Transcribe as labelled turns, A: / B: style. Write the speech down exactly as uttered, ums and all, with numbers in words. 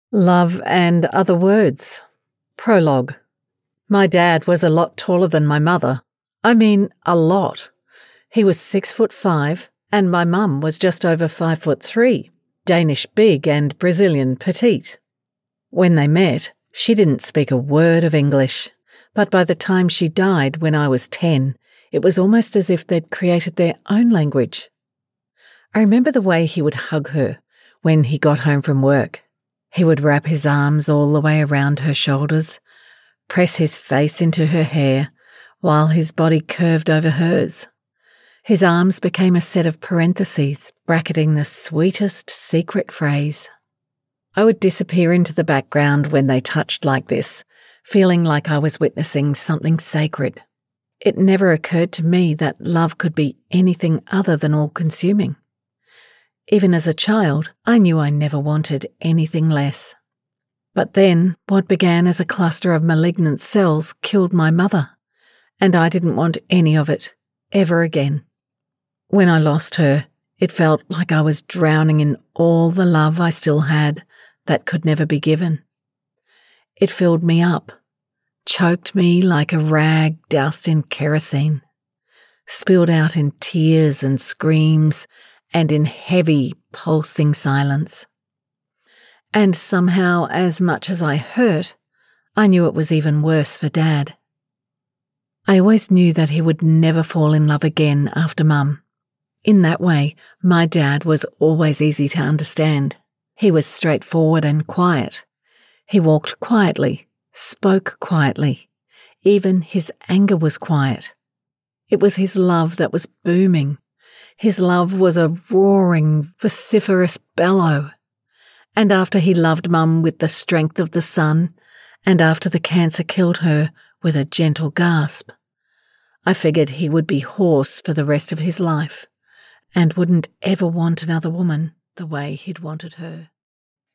A: Love and Other Words. Prologue. My dad was a lot taller than my mother. I mean, a lot. He was six foot five, and my mum was just over five foot three, Danish big and Brazilian petite. When they met, she didn't speak a word of English, but by the time she died when I was ten, it was almost as if they'd created their own language. I remember the way he would hug her when he got home from work. He would wrap his arms all the way around her shoulders, press his face into her hair, while his body curved over hers. His arms became a set of parentheses, bracketing the sweetest secret phrase. I would disappear into the background when they touched like this, feeling like I was witnessing something sacred. It never occurred to me that love could be anything other than all-consuming. Even as a child, I knew I never wanted anything less. But then, what began as a cluster of malignant cells killed my mother, and I didn't want any of it, ever again. When I lost her, it felt like I was drowning in all the love I still had that could never be given. It filled me up, choked me like a rag doused in kerosene, spilled out in tears and screams and in heavy, pulsing silence. And somehow, as much as I hurt, I knew it was even worse for Dad. I always knew that he would never fall in love again after Mum. In that way, my dad was always easy to understand. He was straightforward and quiet. He walked quietly, spoke quietly. Even his anger was quiet. It was his love that was booming. His love was a roaring, vociferous bellow. And after he loved Mum with the strength of the sun, and after the cancer killed her with a gentle gasp, I figured he would be hoarse for the rest of his life and wouldn't ever want another woman the way he'd wanted her.